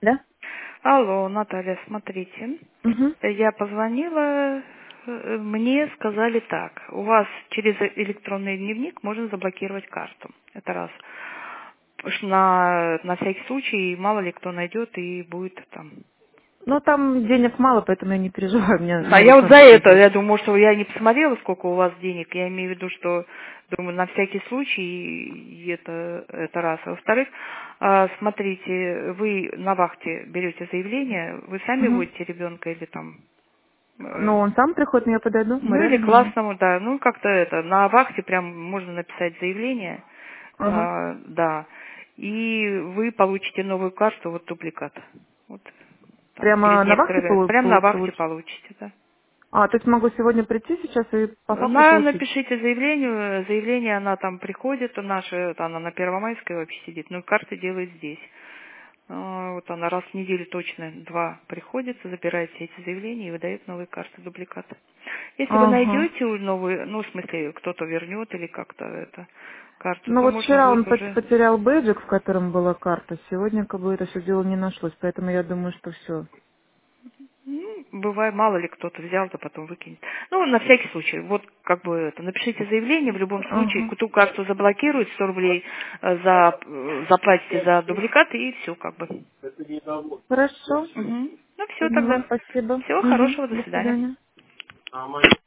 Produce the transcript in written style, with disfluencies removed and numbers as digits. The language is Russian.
Да? Алло, Наталья, смотрите. Угу. Я позвонила, мне сказали так. У вас через электронный дневник можно заблокировать карту. Это раз. Потому что на всякий случай, мало ли кто найдет и будет там. Ну, там денег мало, поэтому я не переживаю, мне А новую я вот за карту это, дадут. я думаю, что я не посмотрела, сколько у вас денег. Я имею в виду, что, думаю, на всякий случай, и это раз. А во-вторых, смотрите, вы на вахте берете заявление, вы сами Угу. водите ребенка или там, Ну, он сам приходит, но я подойду, мы ну или рядом живем. классному, да, ну как-то это, на вахте прям можно написать заявление, Ага. да, и вы получите новую карту, вот дубликат. Вот там через Прямо на некоторое вахте время. Прям на вахте получится? получите, да. А, то есть могу сегодня прийти сейчас и по факту получить? Напишите заявление, она там приходит, наша, она на Первомайской вообще сидит, ну и карты делает здесь. Вот она раз в неделю точно, два приходит, забирает все эти заявления и выдает новые карты, дубликаты. Если вы Ага. найдете новые, ну в смысле кто-то вернет или как-то это карту, Ну то вот можно вчера он будет уже. потерял бэджик, в котором была карта. Сегодня как бы это все дело не нашлось, поэтому я думаю, что все. Ну, бывает, мало ли кто-то взял, да потом выкинет. Ну, на всякий случай, вот как бы это, напишите заявление, в любом случае, Ага. ту карту заблокируют, 100 рублей заплатите за дубликат и все как бы. Хорошо. Мгм. Ну, все Поняла, тогда. спасибо. Всего Угу. хорошего, до До свидания. свидания.